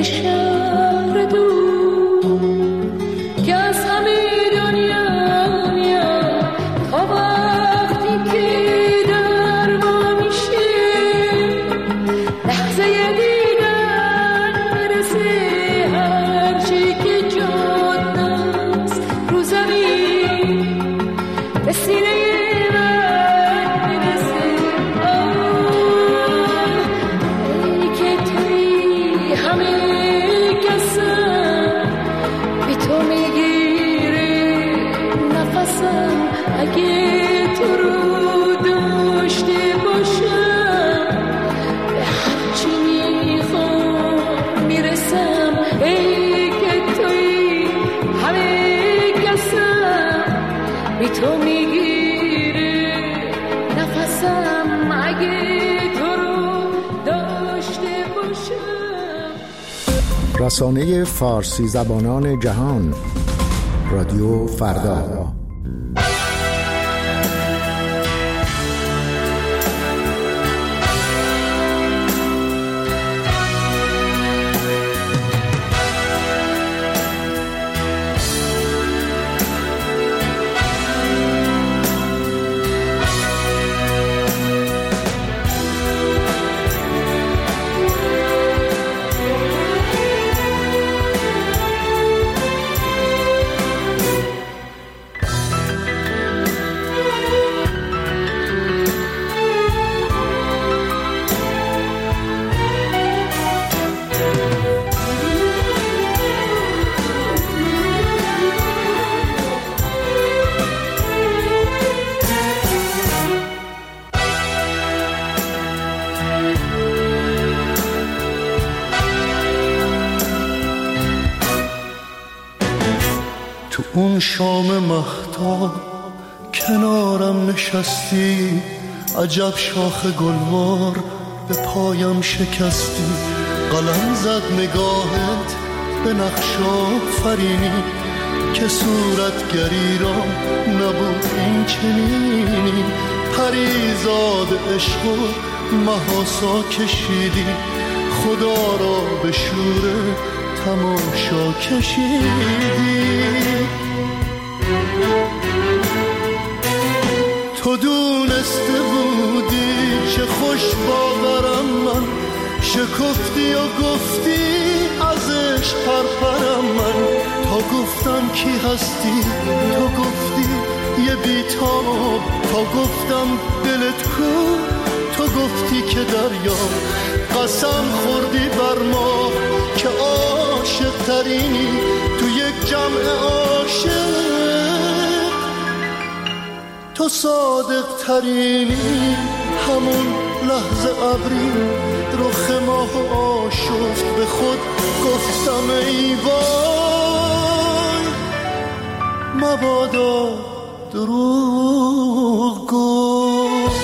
شهر دور که از همه دنیا میاد تا وقتی که در ما میشه لحظه دیدن برسه هرچی که جاد نست رو زمین به سینه اگه تو رو داشته باشم به هرچی میخوام میرسم ای که توی همه کسم بی تو میگیره نفسم اگه تو رو داشته باشم. رسانه فارسی زبانان جهان رادیو فردا. تو اون شام مهتاب کنارم نشستی، عجب شاخ گلوار به پایم شکستی. قلم زد نگاهت به نقش آفرینی که صورتگری را نبود این چنینی. پریزاد عشق و محاسا کشیدی، خدا را به شور تماشا کشیدی. تو دونسته بودی چه خوش باورم من، شکفتی و گفتی ازش پرپرم من. تا گفتم کی هستی تو گفتی یه بیتاب، تا گفتم دلت کو تو گفتی که دریا. قسم خوردی بر ما که عاشق ترینی تو یک جمع عاشق، تو صادق ترینی. همون لحظه ابری رخ ماه آشفت، به خود گفتم ای وای مبادا دروغ گفت.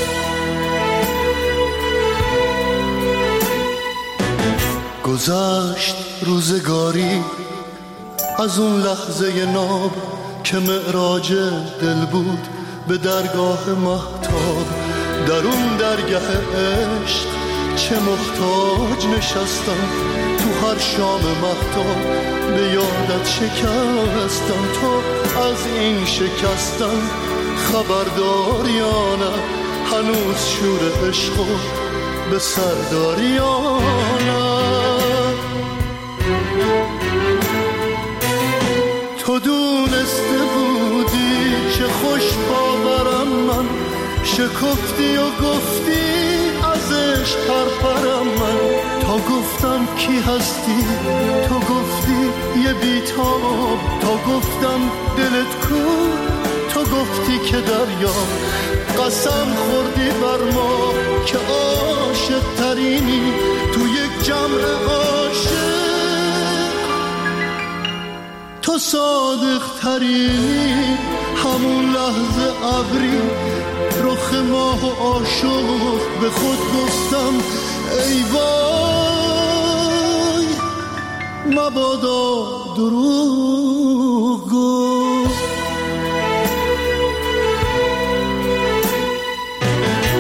گذشت روزگاری از اون لحظه ناب که معراج دل بود به درگاه مهتاب. در اون درگاه عشق چه محتاج نشستم، تو هر شام مهتاب به یادت شکستم. تو از این شکستم خبردار یا نه، هنوز شور عشقو به سرداری یا نه. تو دونسته بودی چه خوش باورم من، شکفتی و گفتی ازش پرپرم من. تا گفتم کی هستی تو گفتی یه بیتاب، تا گفتم دلت کو تو گفتی که دریا. قسم خوردی بر ما که عاشق ترینی تو یک جمع عاشق، تو صادق ترینی. همون لحظه ابری رخ ماه و آشفت، به خود گفتم ای وای مبادا دروغ گفت.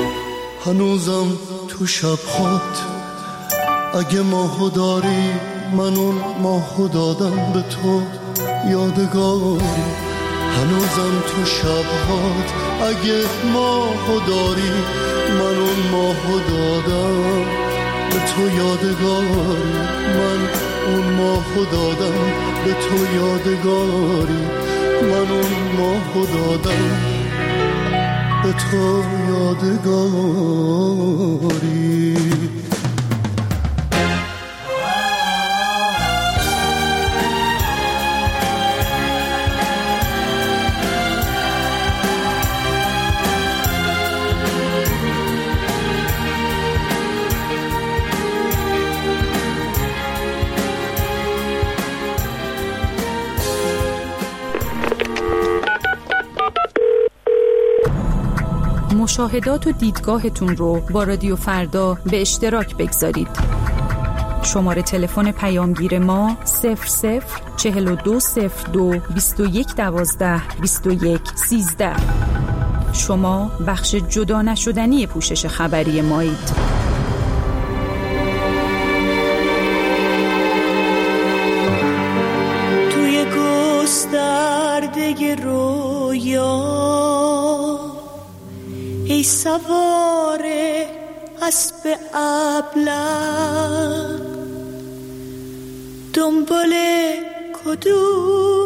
هنوزم تو شب‌هات اگه ماهو داری من اون ماهو دادم به تو یادگاری، هنوزم تو شبهات اگه ماهو داری، من اون ماهو دادم به تو یادگاری، من اون ماهو دادم به تو یادگاری، من اون ماهو دادم به تو یادگاری. مشاهدات و دیدگاهتون رو با رادیو فردا به اشتراک بگذارید. شماره تلفن پیامگیر ما 00420221122113. شما بخش جدا نشدنی پوشش خبری مایید. توی گسترده رویا ای سوار اسب ابله، دنبال کدوم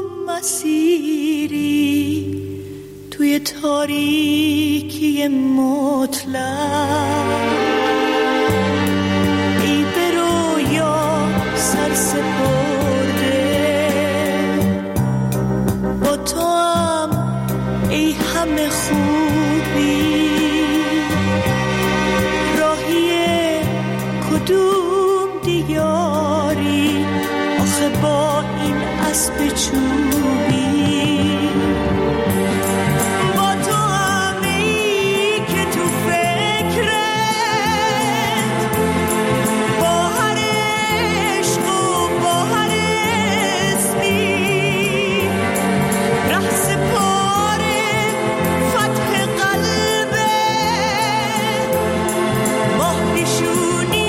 مسیری توی تاریکی مطلق، ای به رویا سر سپرده با تو هم ای همه خوبی، کدوم دیاری آخه با این اسب چوبی، با تو همی که تو فکرت با هر عشق و با هر اسمی ره سپاره فتح قلبه ماه پیشونی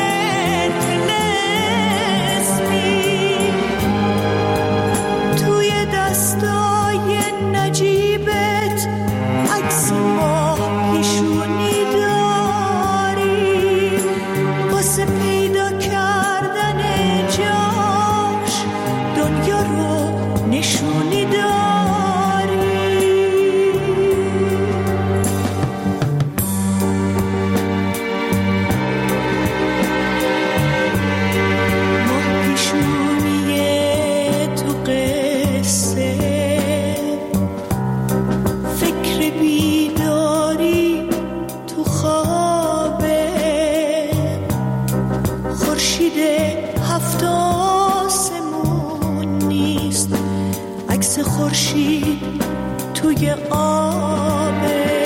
خورشید توی آبه،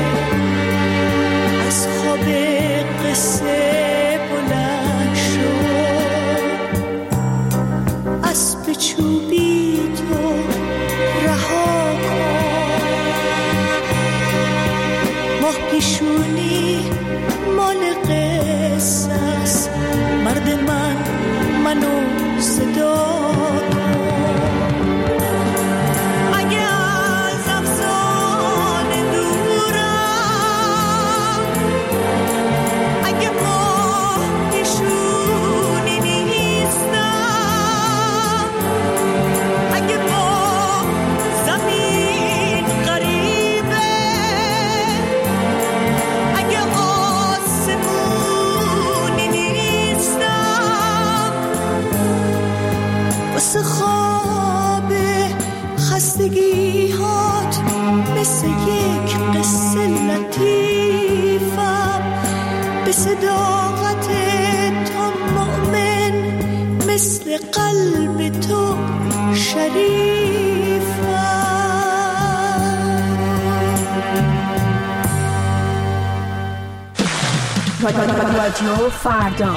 از خواب قصه بلند شد، اسب چوبی تو رها کن، ماه پیشونی مال قصه است، مرد منو صدا خواب خستگی‌هات مثل یک قصه لطیفم، به صداقت تو مؤمن مثل قلب تو شریفم. رادیو فردا.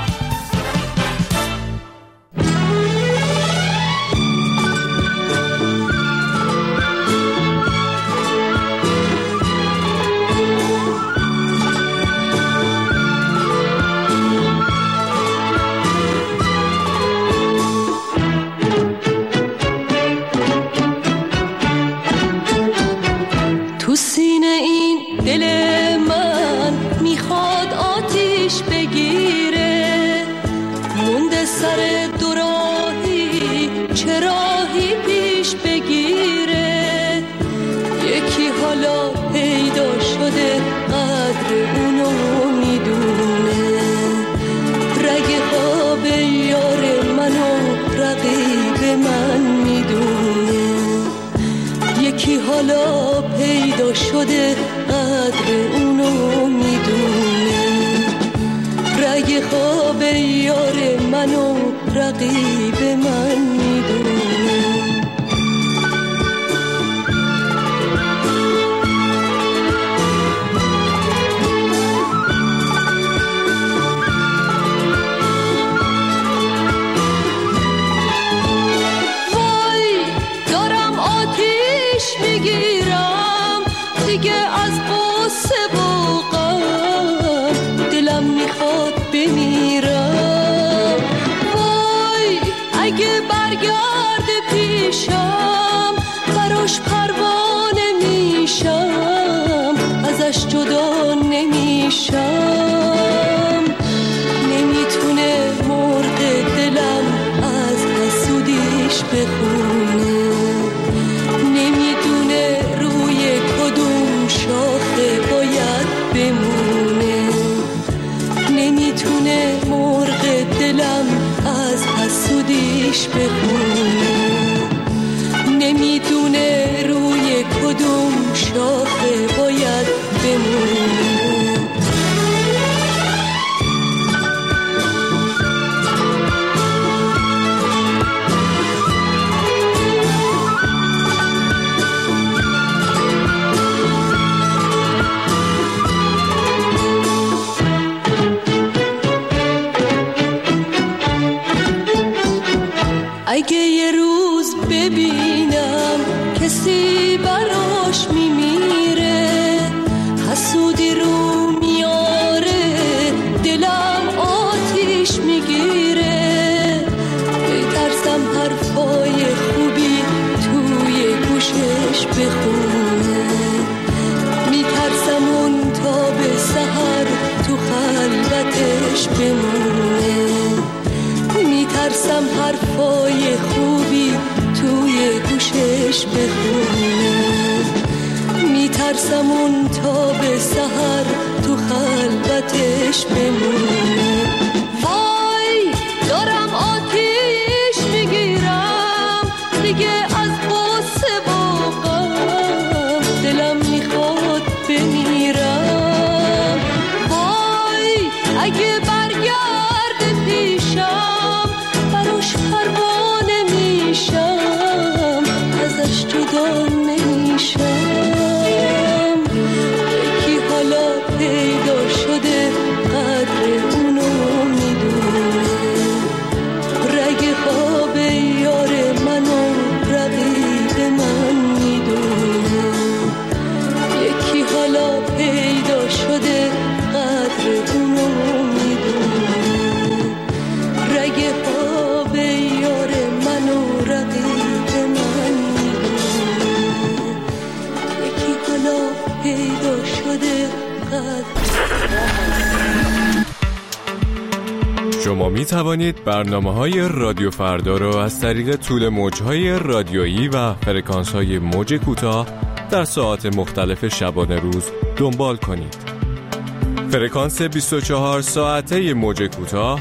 سر دوراهی چه راهی پیش بگیره، یکی حالا پیدا شده قدر اونو میدونه، رگ خواب یار منو رقیب من میدونه، یکی حالا پیدا شده قدر اونو میدونه، رگ خواب یار منو رقیب من میدونه. جدا نمیشم، نمیتونه مرغ دلم از حسودیش بخونه، نمیدونه روی کدوم شاخه باید بمونه، نمیتونه مرغ دلم از حسودیش بخونه، نمیدونه روی کدوم شاخه باید بمونه. اگه یه روز ببینم کسی براش میمیره، حسودی رو میاره، دلم آتیش میگیره، بترسم حرفای خوبی توی گوشش بخونه، میترسم اون تا به سحر تو خلوتش بمونه، میترسم حرفای خوبی توی گوشش بخونه، میترسم اون تا به سحر تو خلوتش بمونه. وای دارم آتیش میگیرم دیگه از غصه و غم، دلم میخواد بمیرم، وای اگه برگرد پیشم براش پروانه میشم، ازش جدا نمیشم، یکی حالا پیدا شده قدر اونو میدونه، رگ خواب یار منو رقیب من میدونه، یکی حالا پیدا شده قدر اونو میدونه، رگ خواب یار منو رقیب من میدونه، یکی حالا پیدا شده قدر. شما می توانید برنامه‌های رادیو فردا را از طریق طول موج‌های رادیویی و فرکانس‌های موج کوتاه در ساعات مختلف شبانه روز دنبال کنید. فرکانس 24 ساعته موج کوتاه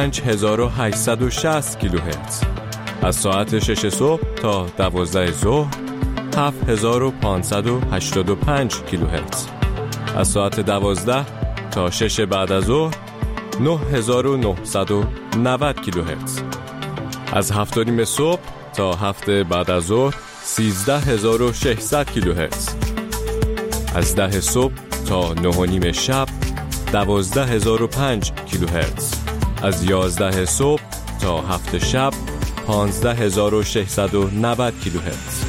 5860 کیلوهرتز، از ساعت 6 صبح تا 12 ظهر 7585 کیلوهرتز، از ساعت 12 تا 6 بعد از ظهر 9990 کیلوهرتز، از 7:30 صبح تا 7 بعد از ظهر 13600 کیلوهرتز، از 10 صبح تا 9:30 شب 12005 کیلوهرتز، از 11 صبح تا 7 شب 15690 کیلوهرتز.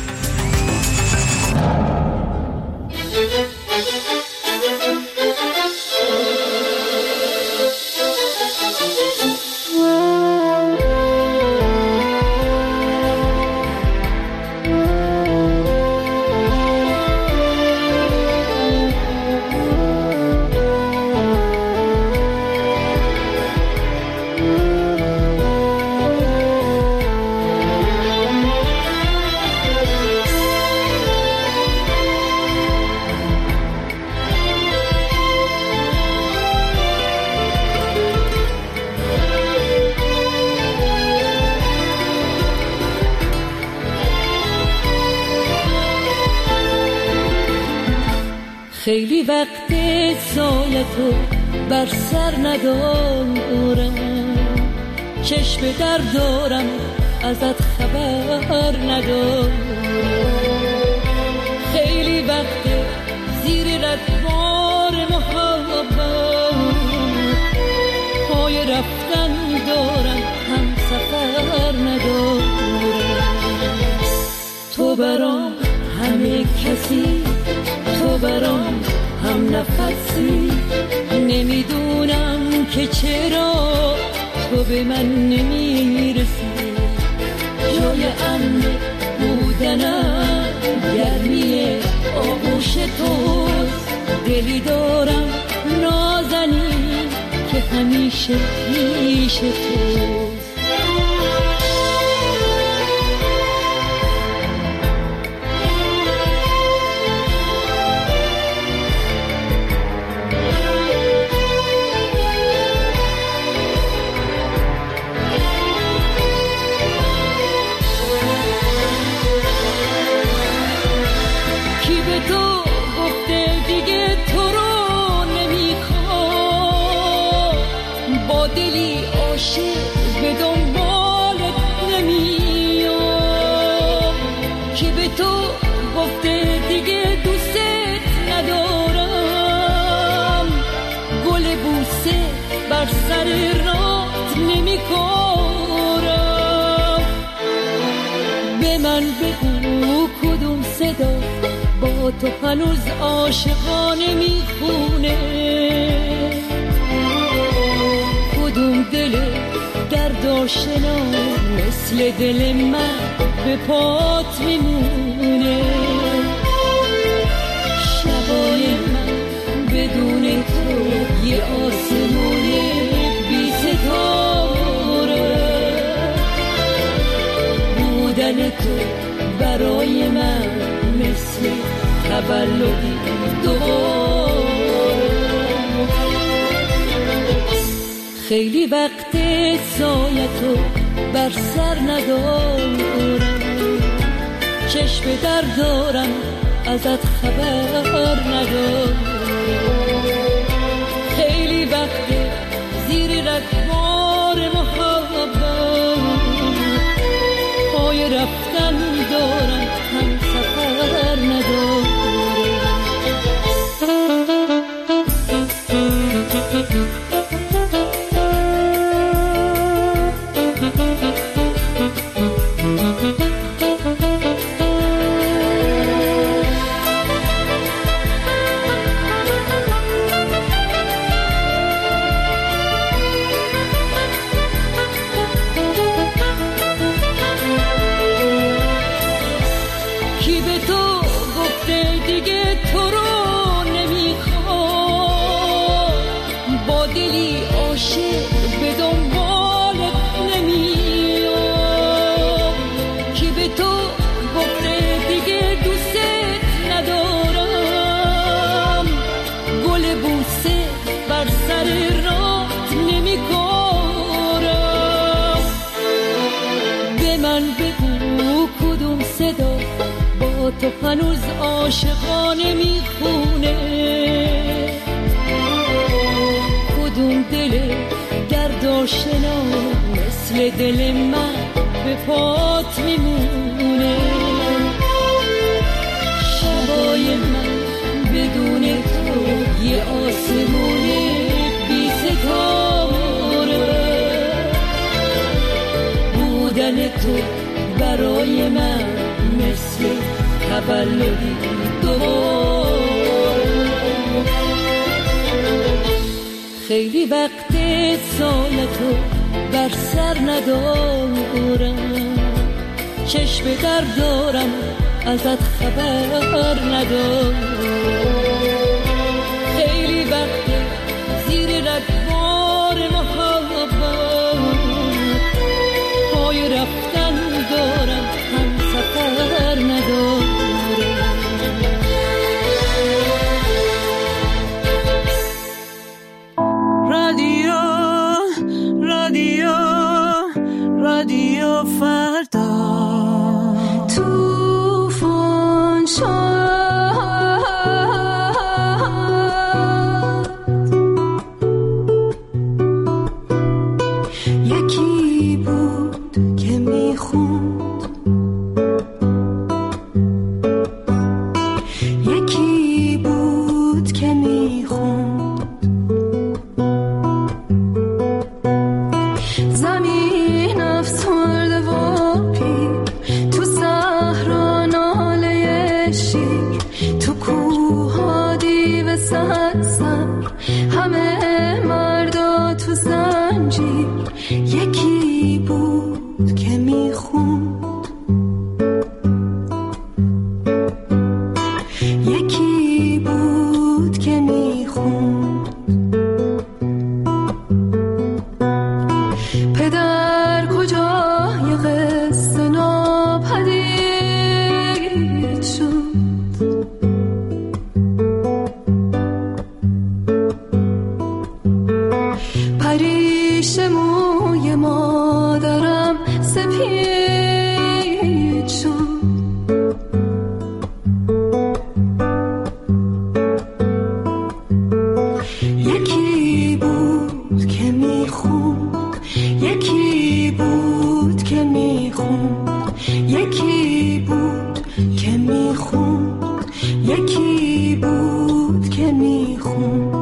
خیلی وقت سایتو بر سر ندارم، چشم در دارم ازت خبر ندارم. خیلی وقت زیر رگبار محبت پای رفتن دارم، هم سفر ندارم. تو برام همه کسی، تو برام هم نفسی، نمیدونم که چرا تو به من نمیرسی. جای امن بودنم گرمی آغوش توست، دلی دارم نازنین که همیشه پیش توست. سر رات نمی کنم. به من بگو کدوم صدا با تو هنوز عاشقانه میخونه، کدوم دل دردآشنا مثل دل من به پات میمونه. شبای من بدون تو یه آسمون بی ستاره، بودن تو برای من مثل تولدی دوباره. خیلی وقت سایتو بر سر ندارم، چشم در دارم ازت خبر ندارم. خیلی وقت زیر رگبار محبت پای رفتن دارم، هم سفر ندارم. تو هنوز عاشقانه میخونه، کدوم دل دردآشنا مثل دل من به پات میمونه. شبای من بدون تو یه آسمون بی ستاره، بودن تو برای من مثل تولدی دوباره. خیلی وقت سالتو بر سر ندارم، چشم در دارم ازت خبر ندارم. خیلی وقت زیر رگبار محبت پای رفتن دارم، هم سفر ندارم. رادیو فردا توفان شد سپید شد. یکی بود که میخوند، یکی بود که میخوند، یکی بود که میخوند، یکی بود که میخوند.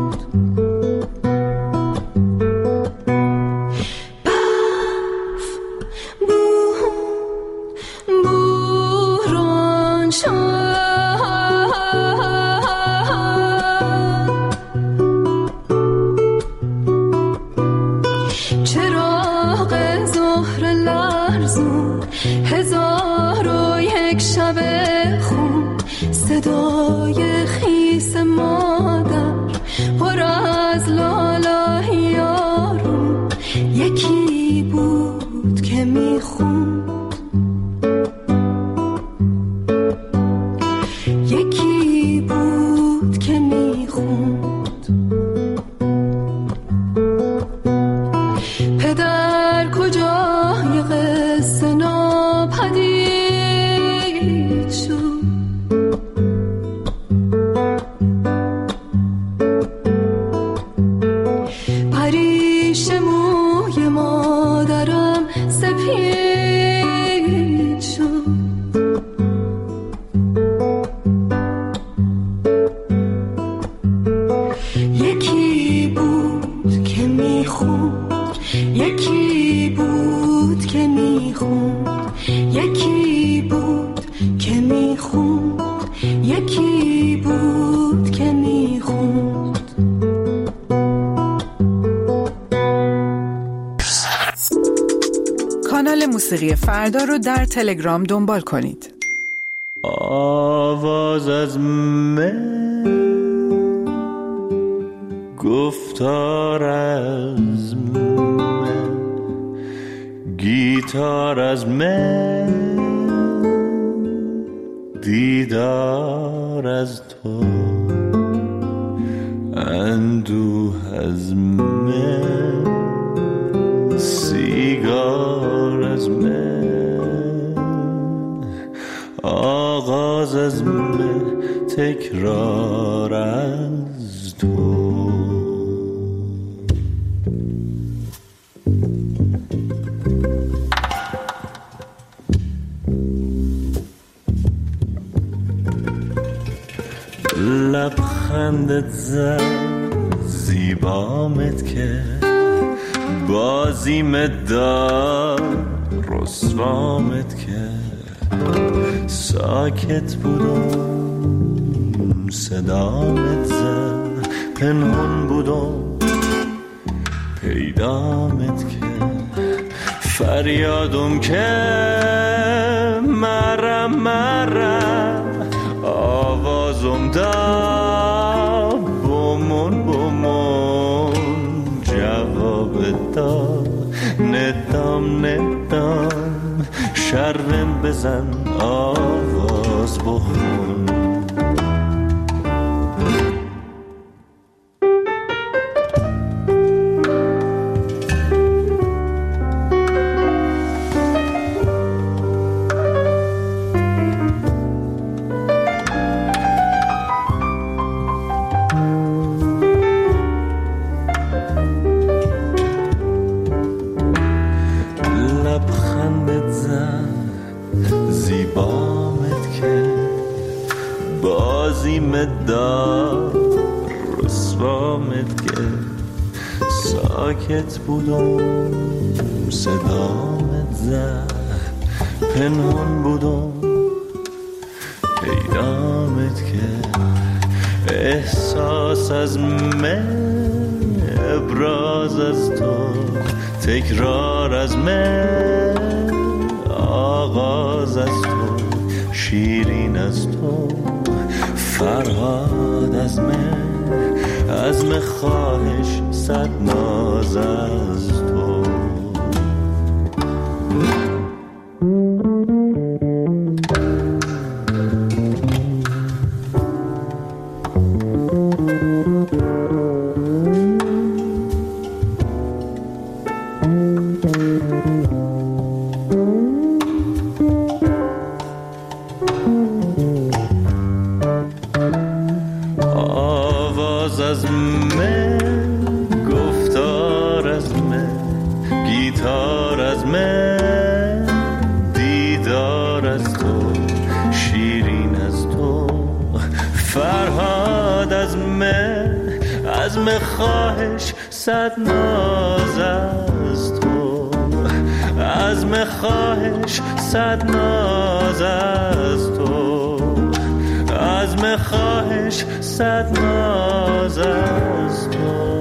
هزار و یک شب خون، صدای خیس مادر پر از لالای یارون. یکی بود که میخوند، یکی بود که میخوند. پدر کجای قصه ناپدید شد. پریش موی مادرم سپید شد. یکی بود که میخوند، یکی بود که میخوند، یکی بود که میخوند، یکی بود که میخوند. کانال موسیقی فردا رو در تلگرام دنبال کنید. آواز از من، گفتار از من، گیتار از من، دیدار از تو، اندوه از من، سیگار از من، آغاز از من، تکرار از تو. لبخندت زد، زیبامت کرد، بازیمت داد، رسوامت کرد. ساکت بودم، صدامت زد، پنهون بودم، پیدامت کرد. فریادم که مرم مرم، آوازم دا بمون جواب دا. ندام ندام شرم بزن، آواز بخون. لبخندت زد، زیبامت کرد، بازیمت داد، رسوامت کرد. ساکت بودم، صدامت زد، پنهون بودم، پیدامت کرد. احساس از من، ابراز از تو، تکرار از من، آغاز از تو، شیرین از تو، فرهاد از من، عزم خواهش، صد ناز از تو. عزم خواهش صد ناز از تو، عزم خواهش صد ناز از تو، عزم خواهش صد ناز از تو.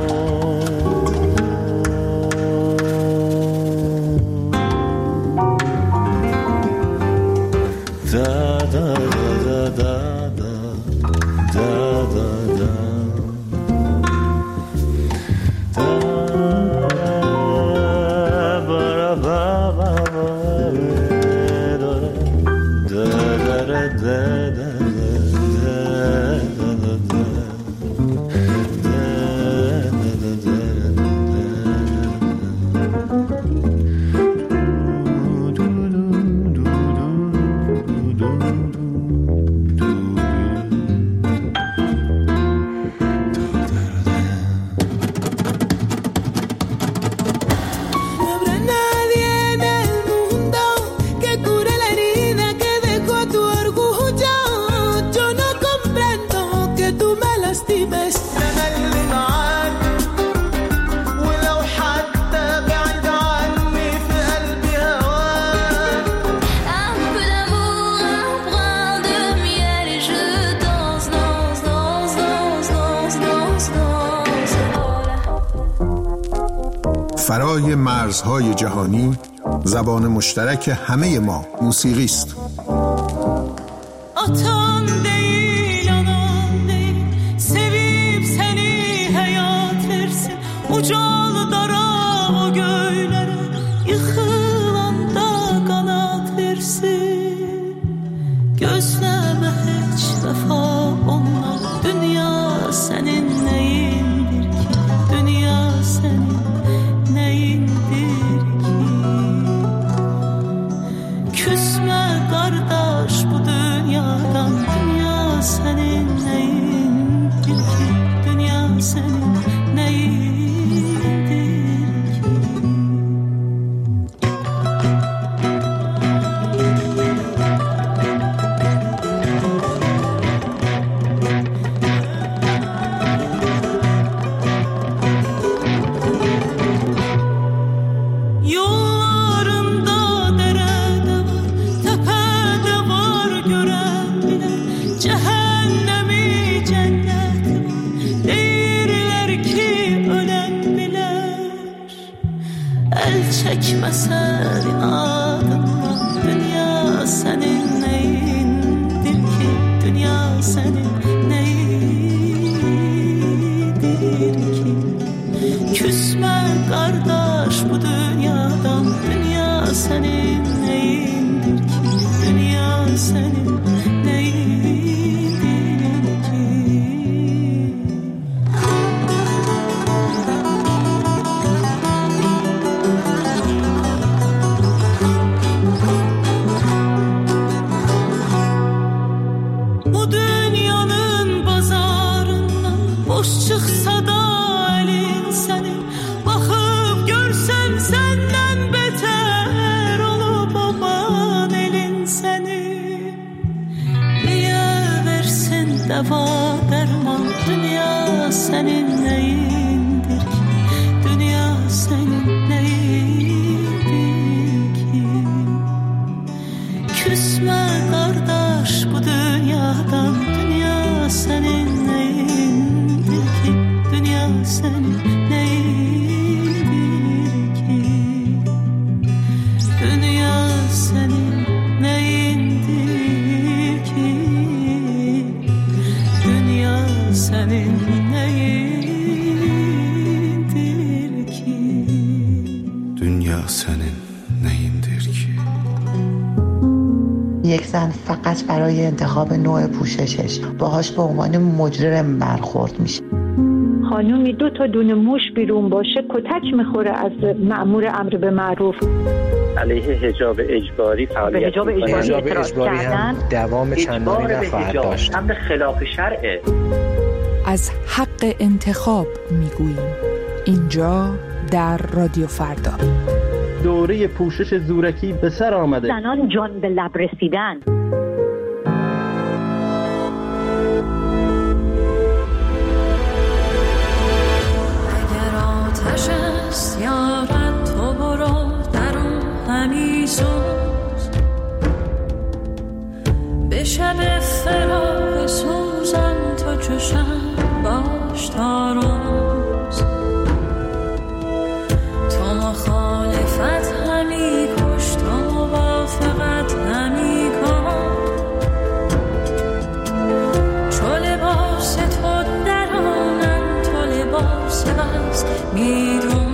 فرای مرزهای جهانی، زبان مشترک همه ما موسیقی است. Atan değil, anan değil, sevip seni hayat versin. Ucalı dara o göylere, yıkılanda kanat versin. Gözleme hiç vefa olmaz, dünya senin neyindir ki? Dünya senin neyindir ki? Küsme kardeş bu dünyadan, dünya senin neyindir ki? Dünya senin neyindir ki? Yollarında derede var, tepede var gören bile. Cehennemi cennet var, değirler ki ölen bilir. El çekmese adından, dünya senin neyindir ki? Dünya senin neyindir ki? Küsme kardeş bu dünyadan, dünya senin neyindir ki? Dünya senin neyindir ki? Bu dünyanın pazarından boş çıksa da elin senin, bakıp görsen senden beter olup baban elin senin. Niye versin deva derman, dünya senin neyindir ki? Dünya senin neyindir ki? Küsme kardeş bu dünyadan, dünya senin neyindir ki? Dünya senin neyindir ki? Dünya senin neyindir ki? Dünya senin neyindir ki? dünya senin neyindir ki؟ یک زن فقط برای انتخاب نوع پوششش باهاش به عنوان مجرم برخورد میشه. خانومی 2 تا دونه موش بیرون باشه کتک میخوره از مأمور امر به معروف. علیه حجاب اجباری فعالیت حجاب اجباری هم دوام چندانی نخواهد داشت. امر خلاف شرعه. از حق انتخاب میگوییم اینجا در رادیو فردا. دوره پوشش زورکی به سر آمده. زنان جان به لب رسیدن. همی سوز به شب فراق سوزم تو چشم باش تا روز تو مخالفت همی کش تو موافقت همی کن چو لباس تو درانم تو لباس بس میدون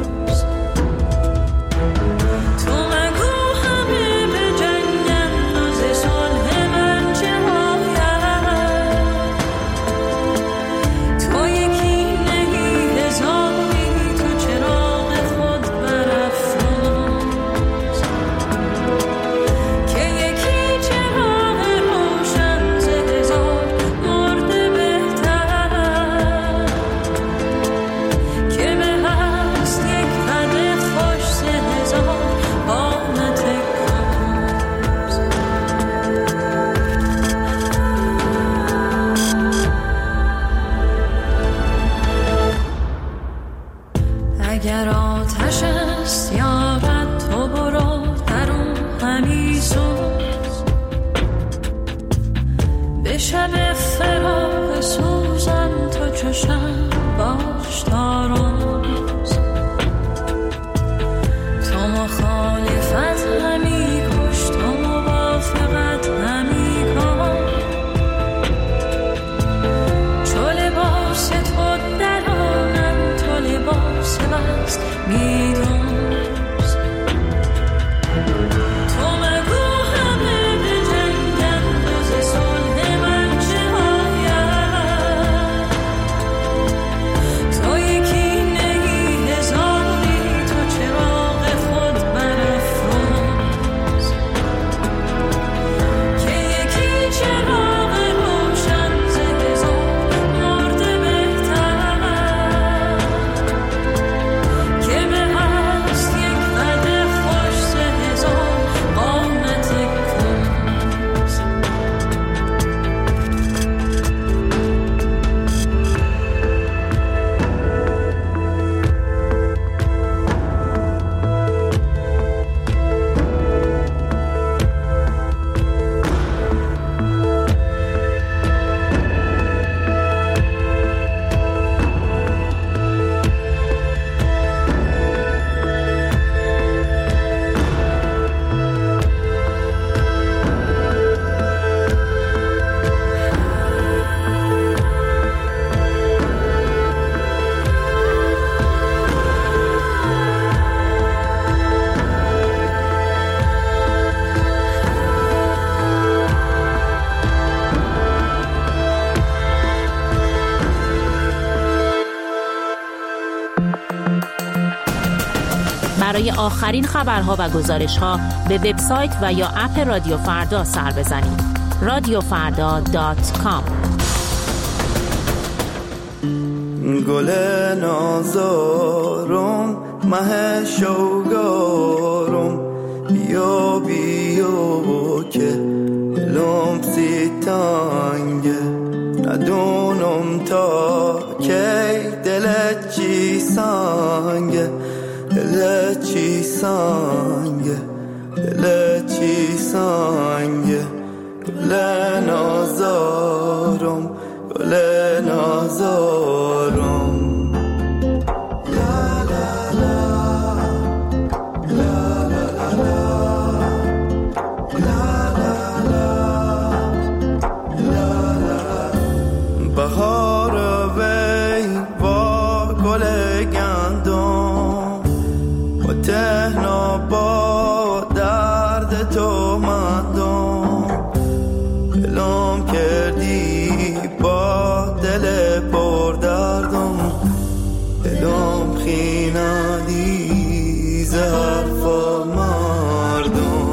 اگر آتش است یارد تو برو درون همی سوز به شب فراق سوزم تو چشم باش تا روز تو مخالفت همی کش تو موافقت همی کن چو لباس تو درانم تو لباس بست میدون برای آخرین خبرها و گزارش‌ها به وبسایت و یا اپ رادیو فردا سر بزنید. radiofrda.com. گل نازارم مه شوگارم بیا بیا که لمسی تانگه ندونم تا که دلت چی سانگه دلت چی سانگه دلت چی سانگه گل نازارم گل نازارم بهار وی با گل گندم و تهنا با درد تو مندم دلم کردی با دل پر دردم دلم خیندی زهرف مردم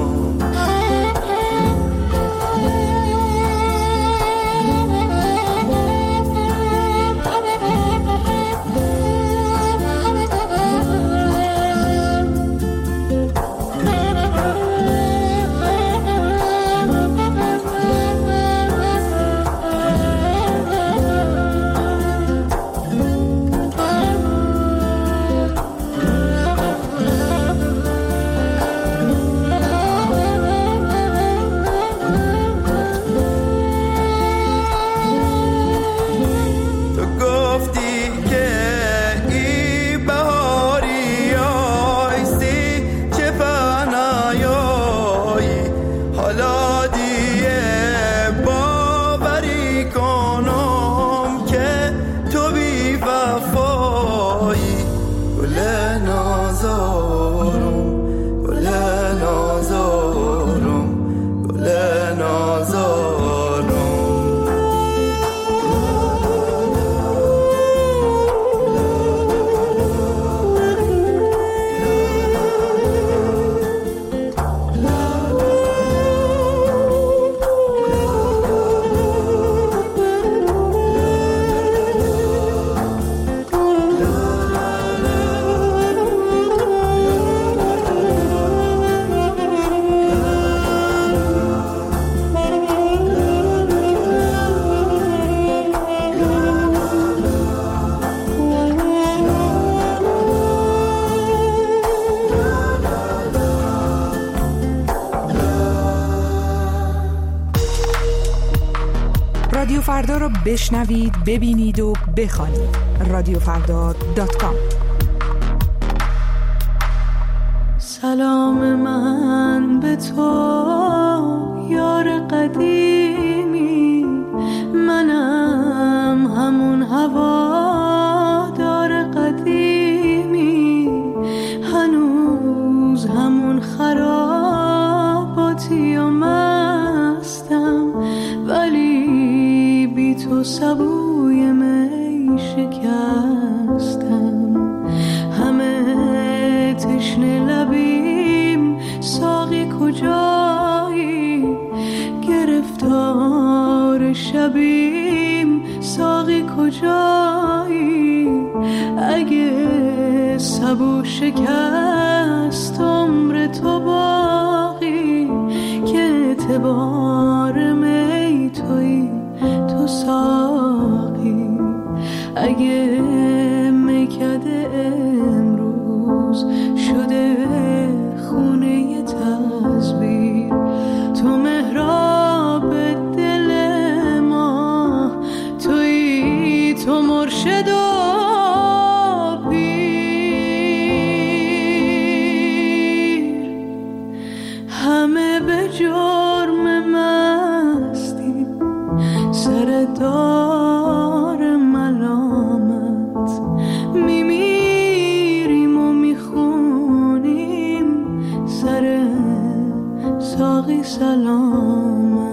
فردا رو بشنوید، ببینید و بخوانید. رادیوفردا.com. سلام من به تو یار قدیمی، منم همون هوادار قدیمی، هنوز همون خراباتی و مستم، ولی بی تو سبوی می شکستم. همه تشنه لبیم، ساقی کجایی؟ گرفتار شبیم، ساقی کجایی؟ اگه سبو شکست عمر تو باقی، که اعتبار می توی تو ساقی. اگه میکده امروز شده خونه تصویر، تو محراب دل ما توی، تو مرشد و پیر. همه به جرم مستی سر دار ملامت، میمیریم و میخونیم سر ساقی سلامت.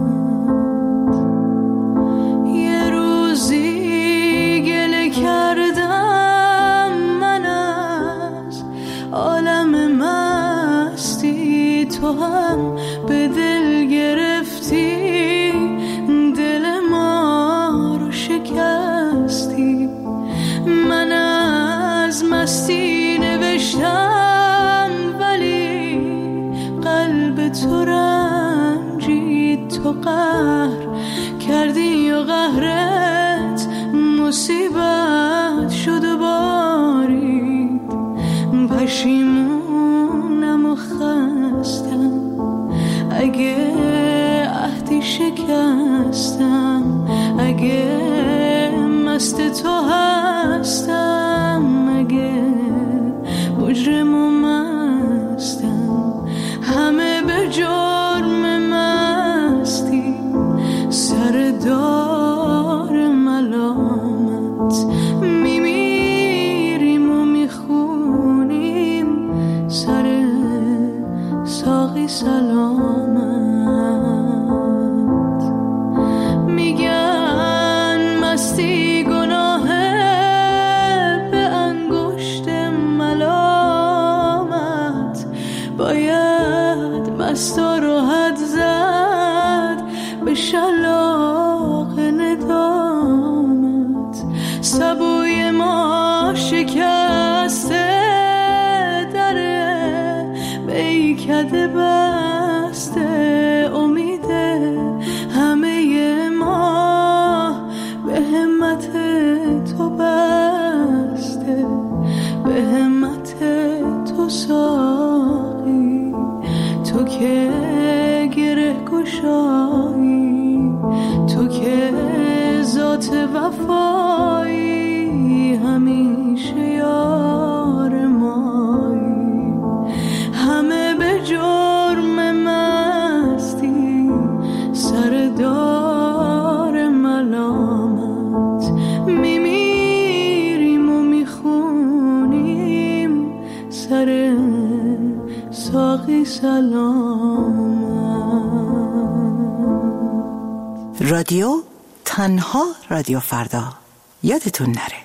یه روزی گله کردم من از عالم مستی، تو هم به دل گرفتی، دل ما رو شکستی. من از مستی نوشتم، ولی قلب تو رنجید، تو قهر کردی و قهرت مصیبت شد و بارید. پشیمونم و خستم اگه عهدی شکستم، اگه مست تو هستم، اگه مجرم و مستم. همه به جرم مستی سر دار ملامت، میمیریم و میخونیم سر ساقی سلامت. میگن مستی گناهه به انگشت ملامت، باید مستا رو حد زد به شلاق ندامت. سبوی ما شکسته دره بیکده بسته، امیده همه ما به همت تو بسته، به همت تو ساقی. تو که گره گشایی، تو که ذات وفایی، همیشه یار مایی. همه به جرم مستی سر دار ملامت، میمیریم و میخونیم سر ساقی سلامت. رادیو تنها رادیو فردا، یادتون نره.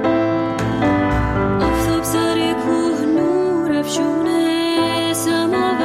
آفتاب سر کوه نور افشونه، سما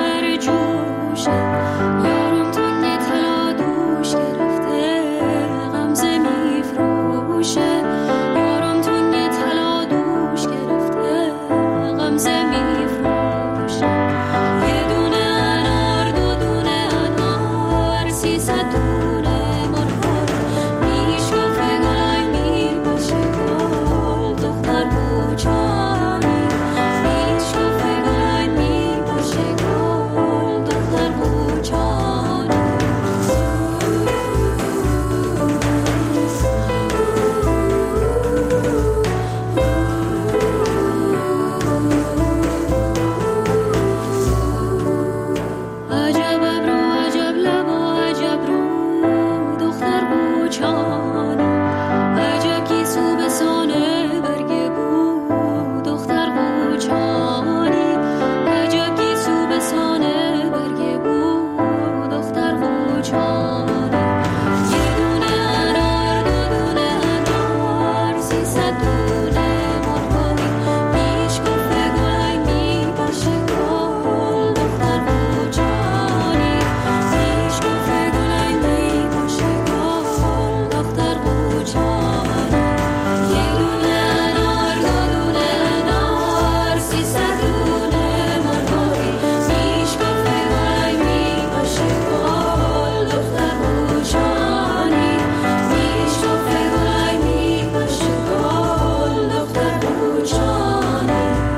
قوچانی عجب گیسو به سانه برگه بود دختر قوچانی عجب گیسو به سانه برگه بود دختر قوچانی یه دونه انار دو دونه انار 300 دونه مرغابی پیش کفه گلای می باشه گل دختر قوچانی پیش کفه گلای می باشه گل دختر قوچانی یه دونه انار دو دونه انار 300 دونه مرغابی پیش کفه گلای می باشه گل دختر قوچانی پیش کفه گلای می باشه گل دختر قوچانی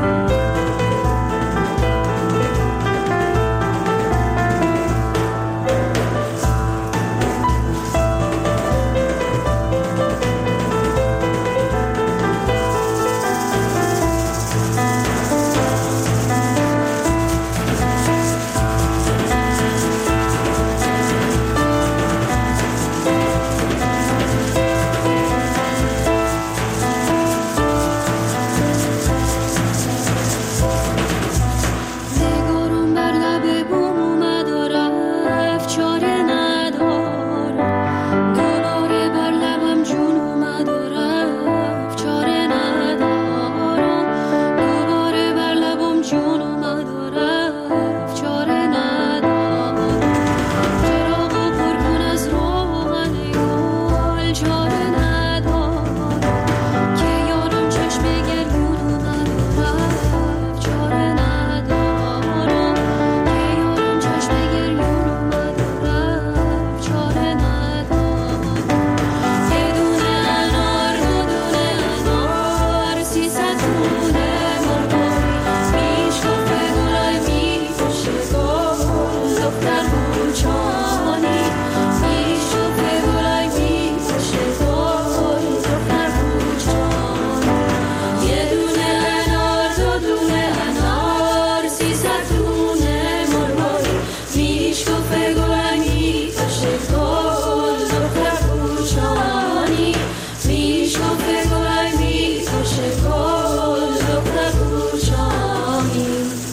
نگارم بر لب بوم اومد و رفت چاره ندارم دوباره بر لبم جون اومد و رفت چاره ندارم دوباره بر لبم جون اومد و رفت چاره ندارم چراغ پر کن از روغن گل چاره ندارم که یارم چشم گریون اومد و رفت چاره ندارم که یارم چشم گریون اومد و رفت چاره ندارم یه دونه انار دو دونه انار 300 دونه مرغابی پیش کفه گلای می باشه گل دختر قوچانی پیش کفه گلای می باشه گل دختر قوچانی یه دونه انار دو دونه انار 300 دونه مرغابی پیش کفه گلای می باشه گل دختر قوچانی پیش کفه گلای می باشه گل دختر قوچانی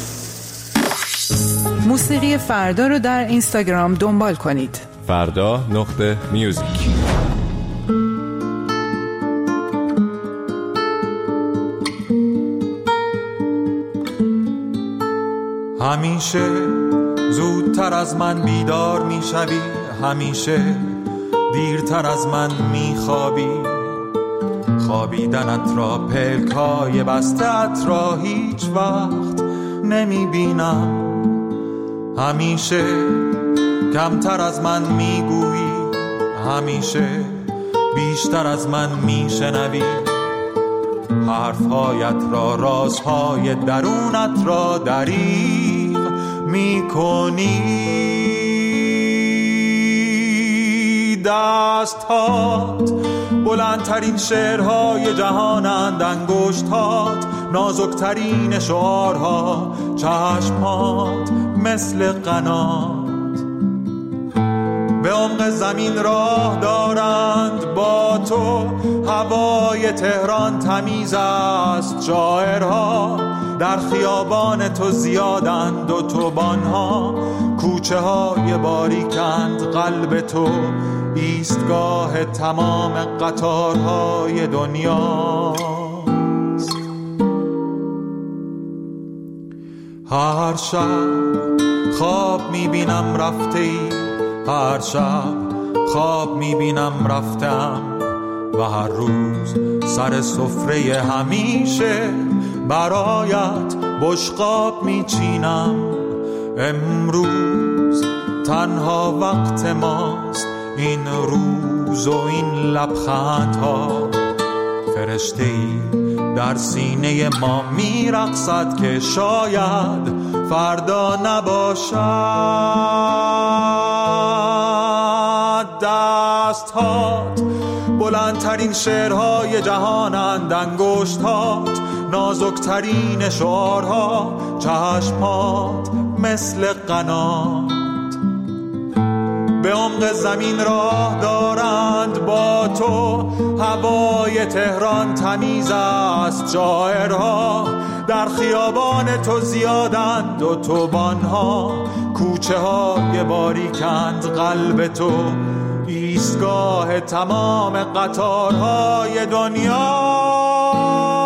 موسیقی فردا رو در اینستاگرام دنبال کنید. فردا.میوزیک. همیشه زودتر از من بیدار میشوی همیشه دیرتر از من میخوابی خوابیدنت را پلکای بسته‌ات را هیچ وقت نمیبینم همیشه کمتر از من میگویی همیشه بیشتر از من میشنوی حرفهایت را رازهای درونت را دریغ میکنی دستهات بلندترین شعرهای جهانند انگشتات نازکترین شعارها چشمات مثل قنات به عمق زمین راه دارند با تو هوای تهران تمیز است شاعرها در خیابان تو زیادند اتوبان‌ها کوچه های باریکند قلب تو ایستگاه تمام قطارهای دنیاست هر شب خواب میبینم رفته ای هر شب خواب میبینم رفتم و هر روز سر سفره همیشه برایت بشقاب میچینم امروز تنها وقت ماست این روز و این لبخندها فرشته‌ای در سینه ما میرقصد که شاید فردا نباشد دستهات بلندترین شعرهای جهانند انگشتات نازکترین شعارها چشمات مثل قنات به عمق زمین راه دارند با تو. هوای تهران تمیز است، جائرها در خیابان تو زیادند و توبانها. کوچه های باریکند قلب تو، ایستگاه تمام قطارهای دنیا.